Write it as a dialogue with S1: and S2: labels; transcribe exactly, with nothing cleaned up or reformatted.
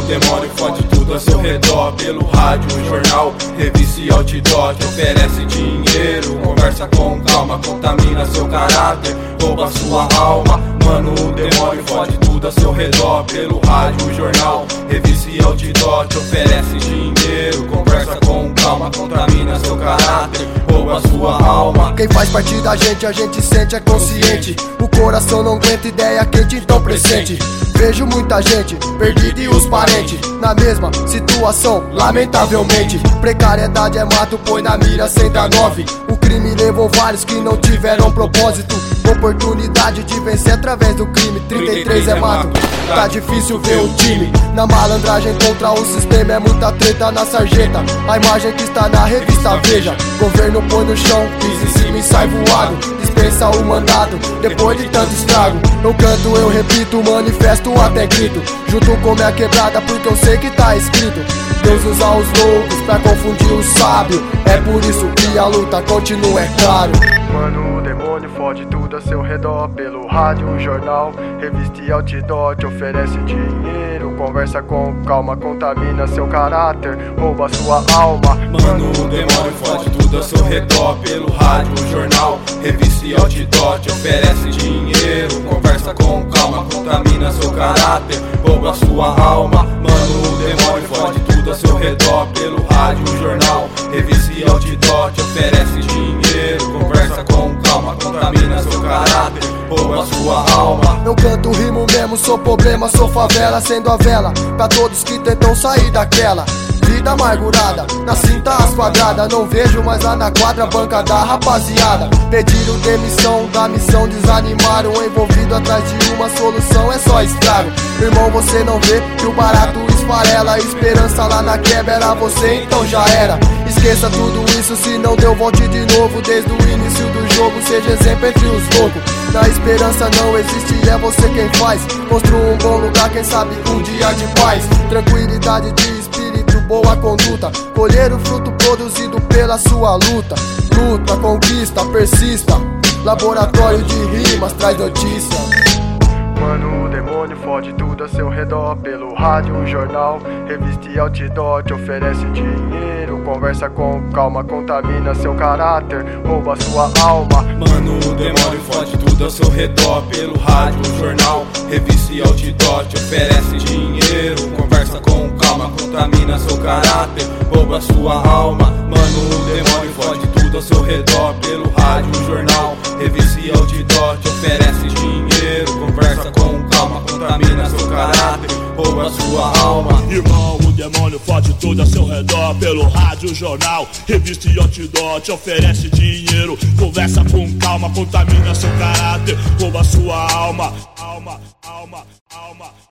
S1: demônio fode tudo a seu redor. Pelo rádio, jornal, revista e outdoor. Te oferece dinheiro, conversa com calma, contamina seu caráter, rouba sua alma. Mano, o demônio fode tudo a seu redor. Pelo rádio, jornal, revista e outdoor. Te oferece dinheiro, conversa com calma, contamina seu caráter, rouba sua alma.
S2: Quem faz parte da gente, a gente sente, é consciente. O coração não aguenta ideia quente, então presente. Vejo muita gente perdida e os parentes na mesma situação, lamentavelmente. Precariedade é mato, põe na mira, sem dar nove. O crime levou vários que não tiveram propósito, oportunidade de vencer através do crime. Trinta e três é mato, tá difícil ver o time. Na malandragem contra o sistema é muita treta na sarjeta. A imagem que está na revista Veja. Governo põe no chão, pisa em cima e sai voado. Dispensa o mandado, depois de tanto estrago. Eu canto, eu repito, manifesto até grito, junto com minha quebrada porque eu sei que tá escrito. Deus usa os loucos pra confundir o sábio. É por isso que a luta continua, é claro.
S3: Mano, o demônio fode tudo a seu redor. Pelo rádio, jornal, revista e outdoor. Te oferece dinheiro, conversa com calma, contamina seu caráter, rouba sua alma.
S1: Mano, o demônio fode tudo a seu redor. Pelo rádio, jornal, revista e outdoor. Te oferece dinheiro, conversa com calma, contamina seu caráter, rouba sua alma. Mano, o demônio fode tudo a seu redor. Pelo rádio, jornal, revista e outdoor. Te oferece dinheiro, conversa com calma, contamina seu caráter, rouba sua alma.
S2: Eu canto, rimo mesmo, sou problema, sou favela, sendo a vela pra todos que tentam sair daquela vida amargurada. Na cinta as quadradas, não vejo mais lá na quadra, banca da rapaziada. Pediram demissão da missão, desanimaram. Envolvido atrás de uma solução, é só estrago. Irmão, você não vê que o barato esfarela. Esperança lá na quebra era você, então já era. Esqueça tudo isso, se não deu, volte de novo. Desde o início do jogo, seja exemplo entre os loucos. Na esperança não existe, é você quem faz. Construa um bom lugar, quem sabe um dia de paz. Tranquilidade de espírito, boa conduta, colher o fruto produzido pela sua luta. Luta, conquista, persista. Laboratório de rimas traz notícia.
S3: Mano, o demônio fode tudo a seu redor. Pelo rádio, jornal, revista e outdoor. Te oferece dinheiro, conversa com calma, contamina seu caráter, rouba sua alma.
S1: Mano, o demônio fode tudo a seu redor. Pelo rádio, jornal, revista e outdoor. Te oferece dinheiro, conversa com calma, contamina seu caráter, rouba sua alma. Mano, o demônio fode tudo a seu redor. Pelo rádio, jornal, revista e outdoor. Te oferece dinheiro, conversa com calma, contamina seu caráter, rouba sua alma.
S4: Irmão, o demônio fode tudo a seu redor. Pelo rádio, jornal, revista e outdoor. Te oferece dinheiro, conversa com calma, contamina seu caráter, rouba sua alma. Alma, alma, alma.